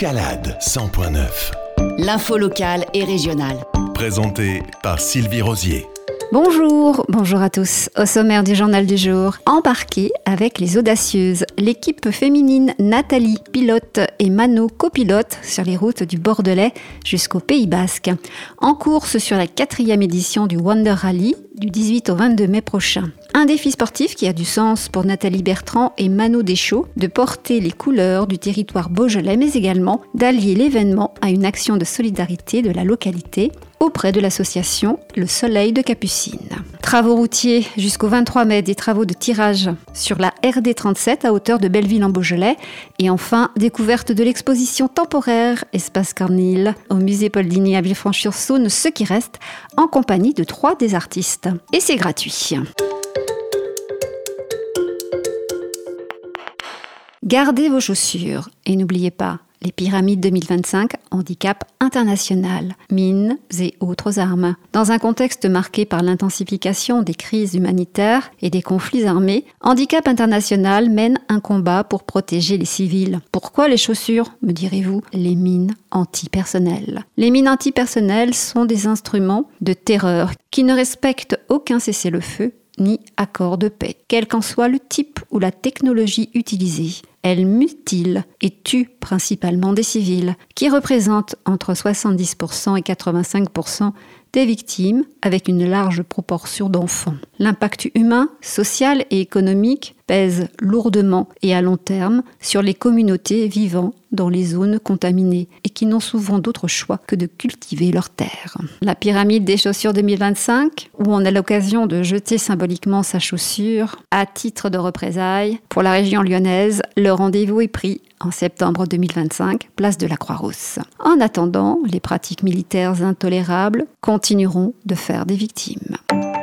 Escalade 100.9. L'info locale et régionale. Présenté par Sylvie Rosier. Bonjour à tous. Au sommaire du journal du jour, embarqué avec les audacieuses, l'équipe féminine Nathalie, pilote, et Mano, copilote, sur les routes du Bordelais jusqu'au Pays Basque. En course sur la 4e édition du Wonder Rally, du 18 au 22 mai prochain. Un défi sportif qui a du sens pour Nathalie Bertrand et Mano Deschaux de porter les couleurs du territoire beaujolais, mais également d'allier l'événement à une action de solidarité de la localité auprès de l'association Le Soleil de Capucine. Travaux routiers jusqu'au 23 mai, des travaux de tirage sur la RD 37 à hauteur de Belleville en Beaujolais. Et enfin, découverte de l'exposition temporaire Espace Cornille au musée Paul Digny à Villefranche-sur-Saône, ce qui reste, en compagnie de 3 des artistes. Et c'est gratuit. Gardez vos chaussures et n'oubliez pas, les Pyramides 2025, handicap international, mines et autres armes. Dans un contexte marqué par l'intensification des crises humanitaires et des conflits armés, Handicap International mène un combat pour protéger les civils. Pourquoi les chaussures, me direz-vous? Les mines antipersonnelles. Les mines antipersonnelles sont des instruments de terreur qui ne respectent aucun cessez-le-feu ni accord de paix, quel qu'en soit le type ou la technologie utilisée. Elles mutilent et tuent principalement des civils, qui représentent entre 70% et 85% des victimes, avec une large proportion d'enfants. L'impact humain, social et économique pèse lourdement et à long terme sur les communautés vivant dans les zones contaminées et qui n'ont souvent d'autre choix que de cultiver leurs terres. La pyramide des chaussures 2025, où on a l'occasion de jeter symboliquement sa chaussure à titre de représailles. Pour la région lyonnaise, le rendez-vous est pris en septembre 2025, place de la Croix-Rousse. En attendant, les pratiques militaires intolérables continueront de faire des victimes.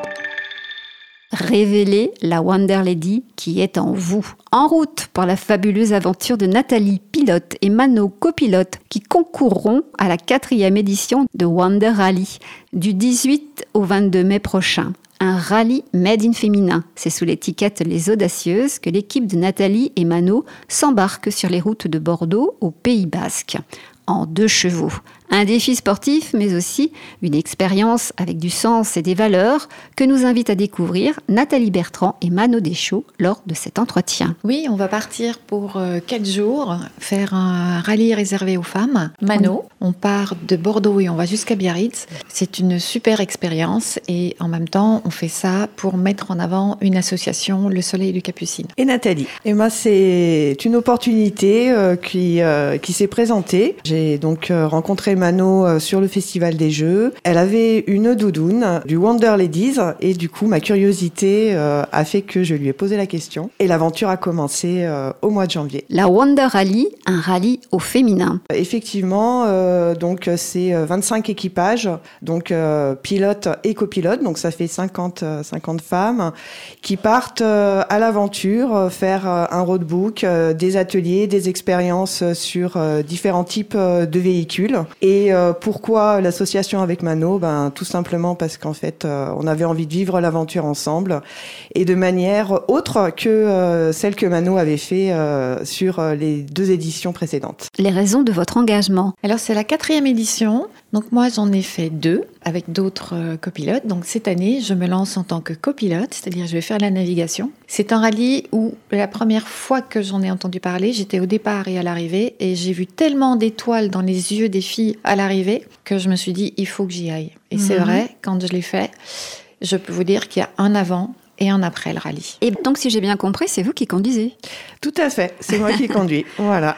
Révélez la Wonder Lady qui est en vous. En route pour la fabuleuse aventure de Nathalie, pilote, et Mano, copilote, qui concourront à la 4e édition de Wonder Rally, du 18 au 22 mai prochain. Un rallye made in féminin. C'est sous l'étiquette Les Audacieuses que l'équipe de Nathalie et Mano s'embarque sur les routes de Bordeaux au Pays Basque, en 2 chevaux. Un défi sportif, mais aussi une expérience avec du sens et des valeurs que nous invitent à découvrir Nathalie Bertrand et Mano Deschaux lors de cet entretien. Oui, on va partir pour 4 jours, faire un rallye réservé aux femmes. Mano, on part de Bordeaux et on va jusqu'à Biarritz. C'est une super expérience et en même temps, on fait ça pour mettre en avant une association, Le Soleil de Capucine. Et Nathalie, c'est une opportunité qui s'est présentée. J'ai donc rencontré Mano sur le Festival des Jeux. Elle avait une doudoune du Wonder Ladies et du coup ma curiosité a fait que je lui ai posé la question et l'aventure a commencé au mois de janvier. La Wonder Rally, un rallye au féminin. Effectivement, donc c'est 25 équipages, donc pilotes et copilotes, donc ça fait 50 femmes qui partent à l'aventure, faire un roadbook, des ateliers, des expériences sur différents types de véhicules. Et pourquoi l'association avec Mano? Tout simplement parce qu'en fait, on avait envie de vivre l'aventure ensemble et de manière autre que celle que Mano avait fait sur les 2 éditions précédentes. Les raisons de votre engagement? Alors, c'est la 4e édition. Donc moi, j'en ai fait 2 avec d'autres copilotes. Donc cette année, je me lance en tant que copilote, c'est-à-dire je vais faire la navigation. C'est un rallye où la première fois que j'en ai entendu parler, j'étais au départ et à l'arrivée et j'ai vu tellement d'étoiles dans les yeux des filles à l'arrivée que je me suis dit, il faut que j'y aille. Et c'est vrai, quand je l'ai fait, je peux vous dire qu'il y a un avant et un après le rallye. Et donc, si j'ai bien compris, c'est vous qui conduisez? Tout à fait, c'est moi qui conduis. Voilà.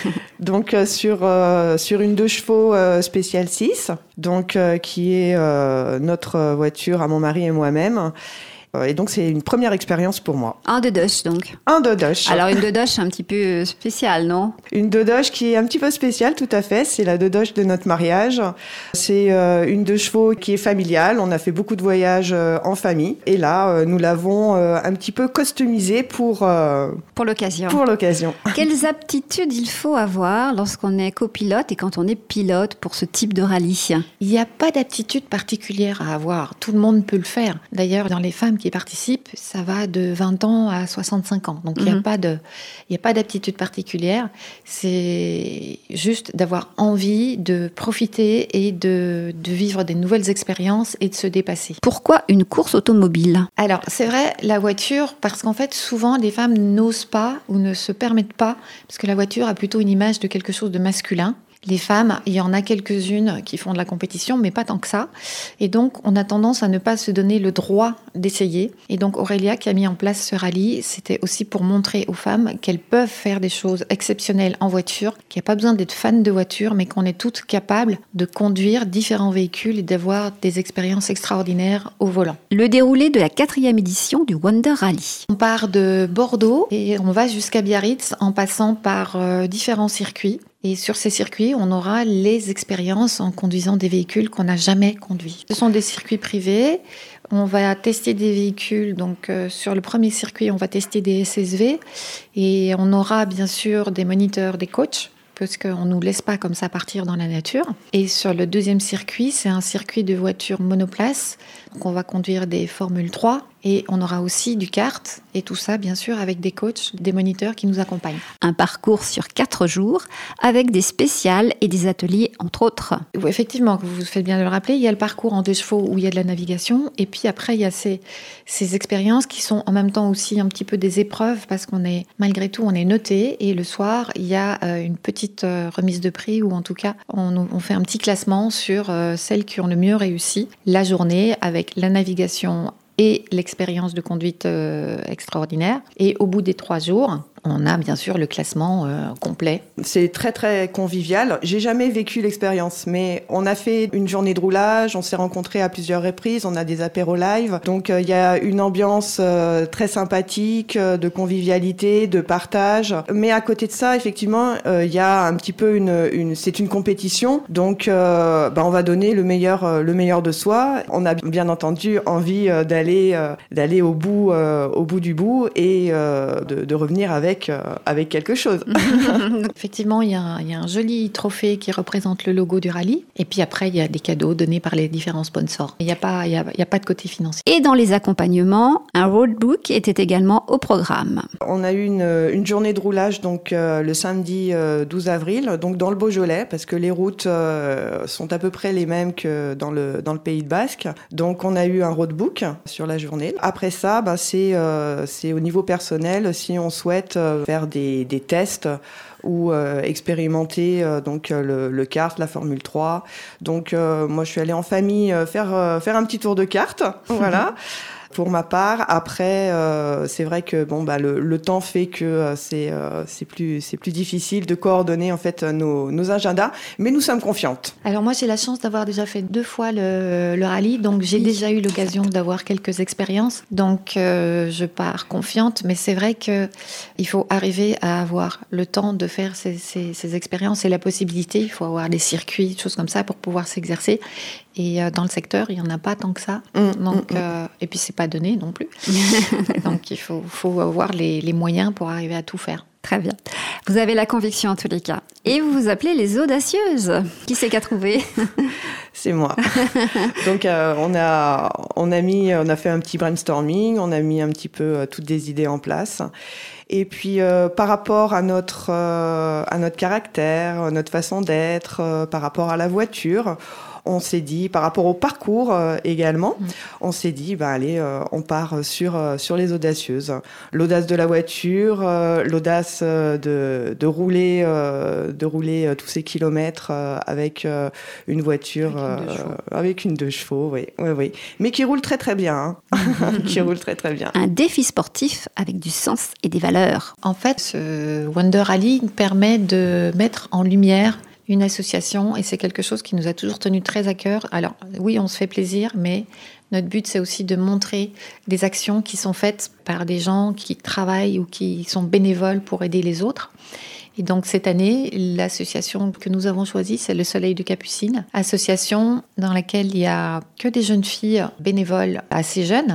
Donc, sur une 2 chevaux spéciale 6, donc, qui est notre voiture à mon mari et moi-même. Et donc, c'est une première expérience pour moi. Un dodoche, donc. Un dodoche. Alors, une dodoche un petit peu spéciale, non? Une dodoche qui est un petit peu spéciale, tout à fait. C'est la dodoche de notre mariage. C'est une 2 chevaux qui est familiale. On a fait beaucoup de voyages en famille. Et là, nous l'avons un petit peu customisée pour l'occasion. Pour l'occasion. Quelles aptitudes il faut avoir lorsqu'on est copilote et quand on est pilote pour ce type de rallye? Il n'y a pas d'aptitude particulière à avoir. Tout le monde peut le faire. D'ailleurs, dans les femmes qui participent, ça va de 20 ans à 65 ans. Donc, il n'y a pas d'aptitude particulière. C'est juste d'avoir envie de profiter et de vivre des nouvelles expériences et de se dépasser. Pourquoi une course automobile ? Alors, c'est vrai, la voiture, parce qu'en fait, souvent, les femmes n'osent pas ou ne se permettent pas, parce que la voiture a plutôt une image de quelque chose de masculin. Les femmes, il y en a quelques-unes qui font de la compétition, mais pas tant que ça. Et donc, on a tendance à ne pas se donner le droit d'essayer. Et donc, Aurélia, qui a mis en place ce rallye, c'était aussi pour montrer aux femmes qu'elles peuvent faire des choses exceptionnelles en voiture, qu'il n'y a pas besoin d'être fan de voiture, mais qu'on est toutes capables de conduire différents véhicules et d'avoir des expériences extraordinaires au volant. Le déroulé de la 4e édition du Wonder Rally. On part de Bordeaux et on va jusqu'à Biarritz en passant par différents circuits. Et sur ces circuits, on aura les expériences en conduisant des véhicules qu'on n'a jamais conduits. Ce sont des circuits privés. On va tester des véhicules. Donc, sur le premier circuit, on va tester des SSV. Et on aura bien sûr des moniteurs, des coachs, parce qu'on ne nous laisse pas comme ça partir dans la nature. Et sur le deuxième circuit, c'est un circuit de voitures monoplace. Donc, on va conduire des Formule 3. Et on aura aussi du kart, et tout ça, bien sûr, avec des coachs, des moniteurs qui nous accompagnent. Un parcours sur 4 jours, avec des spéciales et des ateliers, entre autres. Oui, effectivement, vous faites bien de le rappeler, il y a le parcours en 2 chevaux où il y a de la navigation, et puis après, il y a ces expériences qui sont en même temps aussi un petit peu des épreuves, parce malgré tout, on est noté, et le soir, il y a une petite remise de prix, ou en tout cas, on fait un petit classement sur celles qui ont le mieux réussi la journée, avec la navigation et l'expérience de conduite extraordinaire. Et au bout des 3 jours, on a bien sûr le classement complet. C'est très très convivial. J'ai jamais vécu l'expérience, mais on a fait une journée de roulage, on s'est rencontrés à plusieurs reprises, on a des apéros live. Donc il y a une ambiance très sympathique, de convivialité, de partage. Mais à côté de ça, effectivement, il y a un petit peu c'est une compétition. Donc on va donner le meilleur de soi. On a bien entendu envie d'aller au bout du bout et de revenir avec quelque chose. Effectivement, il y a un joli trophée qui représente le logo du rallye. Et puis après, il y a des cadeaux donnés par les différents sponsors. Il n'y a pas de côté financier. Et dans les accompagnements, un roadbook était également au programme. On a eu une journée de roulage donc le samedi 12 avril, donc dans le Beaujolais, parce que les routes sont à peu près les mêmes que dans le Pays Basque. Donc on a eu un roadbook sur la journée. Après ça, c'est au niveau personnel, si on souhaite faire des tests ou expérimenter donc le kart, la Formule 3. Donc moi je suis allée en famille faire un petit tour de kart, voilà. Pour ma part, après, c'est vrai que le temps fait que c'est plus difficile de coordonner en fait nos agendas, mais nous sommes confiantes. Alors moi, j'ai la chance d'avoir déjà fait 2 fois le rallye, donc j'ai déjà eu l'occasion d'avoir quelques expériences. Donc je pars confiante, mais c'est vrai que il faut arriver à avoir le temps de faire ces expériences et la possibilité. Il faut avoir des circuits, des choses comme ça pour pouvoir s'exercer. Et dans le secteur, il n'y en a pas tant que ça. Donc, et puis, c'est pas donné non plus. Donc, il faut avoir les moyens pour arriver à tout faire. Très bien. Vous avez la conviction en tous les cas. Et vous vous appelez les audacieuses. Qui c'est qu'a trouvé ? C'est moi. Donc, on a fait un petit brainstorming, on a mis un petit peu toutes des idées en place. Et puis, par rapport à notre caractère, notre façon d'être, par rapport à la voiture, on s'est dit, par rapport au parcours également, on s'est dit, allez, on part sur les audacieuses. L'audace de la voiture, l'audace de rouler tous ces kilomètres avec une voiture, avec une 2 chevaux, oui. Mais qui roule très très bien, qui roule très très bien. Un défi sportif avec du sens et des valeurs. En fait, ce Wonder Rally permet de mettre en lumière une association, et c'est quelque chose qui nous a toujours tenu très à cœur. Alors oui, on se fait plaisir, mais notre but, c'est aussi de montrer des actions qui sont faites par des gens qui travaillent ou qui sont bénévoles pour aider les autres. Et donc cette année, l'association que nous avons choisie, c'est le Soleil de Capucine, association dans laquelle il y a que des jeunes filles bénévoles assez jeunes,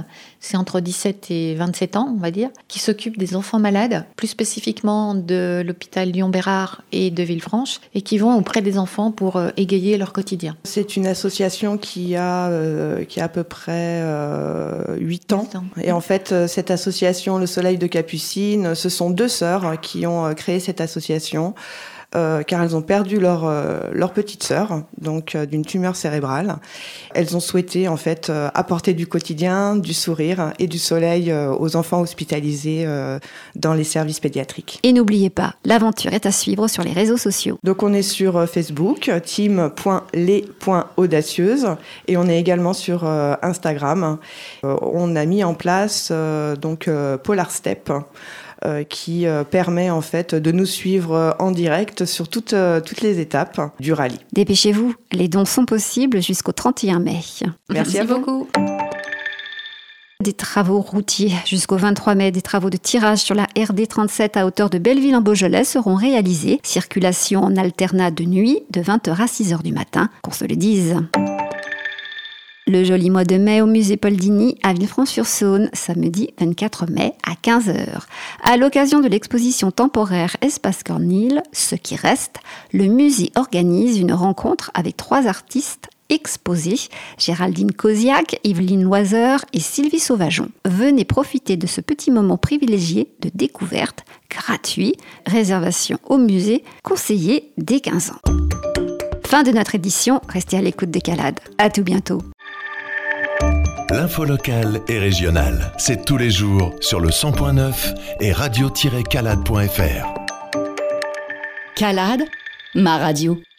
c'est entre 17 et 27 ans, on va dire, qui s'occupent des enfants malades, plus spécifiquement de l'hôpital Lyon-Bérard et de Villefranche, et qui vont auprès des enfants pour égayer leur quotidien. C'est une association qui a à peu près 8 ans. Et en fait, cette association, Le Soleil de Capucine, ce sont 2 sœurs qui ont créé cette association. Car elles ont perdu leur petite sœur, donc d'une tumeur cérébrale. Elles ont souhaité en fait apporter du quotidien, du sourire et du soleil aux enfants hospitalisés dans les services pédiatriques. Et n'oubliez pas, l'aventure est à suivre sur les réseaux sociaux. Donc on est sur Facebook, team.les.audacieuses, et on est également sur Instagram. On a mis en place Polar Step, qui permet en fait de nous suivre en direct sur toutes les étapes du rallye. Dépêchez-vous, les dons sont possibles jusqu'au 31 mai. Merci beaucoup. Des travaux routiers jusqu'au 23 mai, des travaux de tirage sur la RD 37 à hauteur de Belleville en Beaujolais seront réalisés. Circulation en alternat de nuit de 20h à 6h du matin, qu'on se le dise. Le joli mois de mai au musée Paul Digny à Villefranche-sur-Saône, samedi 24 mai à 15h. À l'occasion de l'exposition temporaire Espace Cornille, Ce qui reste, le musée organise une rencontre avec 3 artistes exposés, Géraldine Koziak, Yveline Loiseur et Sylvie Sauvageon. Venez profiter de ce petit moment privilégié de découverte, gratuit, réservation au musée, conseillé dès 15 ans. Fin de notre édition, restez à l'écoute des Calades. À tout bientôt. L'info locale et régionale, c'est tous les jours sur le 100.9 et radio-calade.fr. Calade, ma radio.